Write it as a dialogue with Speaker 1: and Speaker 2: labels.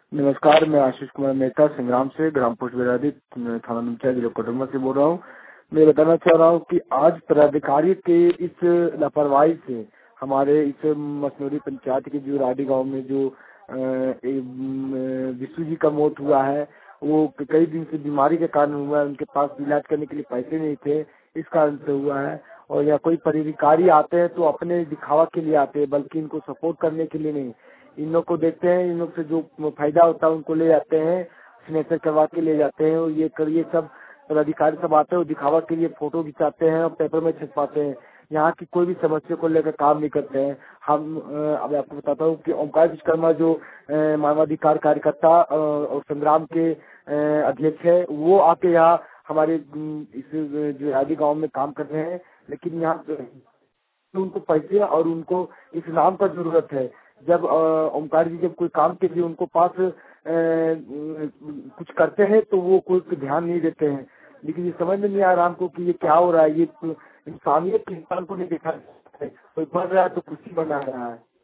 Speaker 1: नमस्कार, मैं आशीष कुमार मेहता संग्राम से, ग्राम पोस्ट बेरादी, थाना नुमचा, जिला कोडरमा से बोल रहा हूँ। मैं बताना चाह रहा हूँ कि आज पदाधिकारी के इस लापरवाही से हमारे इस मसनौरी पंचायत के जो राडी गांव में जो विशु जी का मौत हुआ है, वो कई दिन से बीमारी के कारण हुआ है। उनके पास इलाज करने के लिए पैसे नहीं थे, इस कारण से हुआ है। और या कोई पदाधिकारी आते हैं तो अपने दिखावा के लिए आते हैं, बल्कि इनको सपोर्ट करने के लिए नहीं। इन लोग को देखते हैं, इन लोग से जो फायदा होता है उनको ले जाते हैं, सिग्नेचर करवा के ले जाते हैं। और ये करिए सब पदाधिकारी सब आते हैं, दिखावा के लिए फोटो खिंचाते हैं और पेपर में छपवाते हैं। यहाँ की कोई भी समस्या को लेकर काम नहीं करते हैं। हम अब आपको बताता हूँ कि ओमकार विश्वकर्मा जो मानवाधिकार कार्यकर्ता और संग्राम के अध्यक्ष है, वो आके यहाँ हमारे इस जो आदि गांव में काम कर रहे हैं। लेकिन यहाँ उनको पैसे और उनको इस नाम का जरूरत है। जब ओमकार जी जब कोई काम के लिए उनको पास कुछ करते हैं तो वो कोई ध्यान नहीं देते हैं। लेकिन ये समझ में नहीं आ रहा हमको कि ये क्या हो रहा है। ये इंसानियत के इंसान को नहीं देखा है। कोई बढ़ रहा है तो कुर्सी बना रहा है।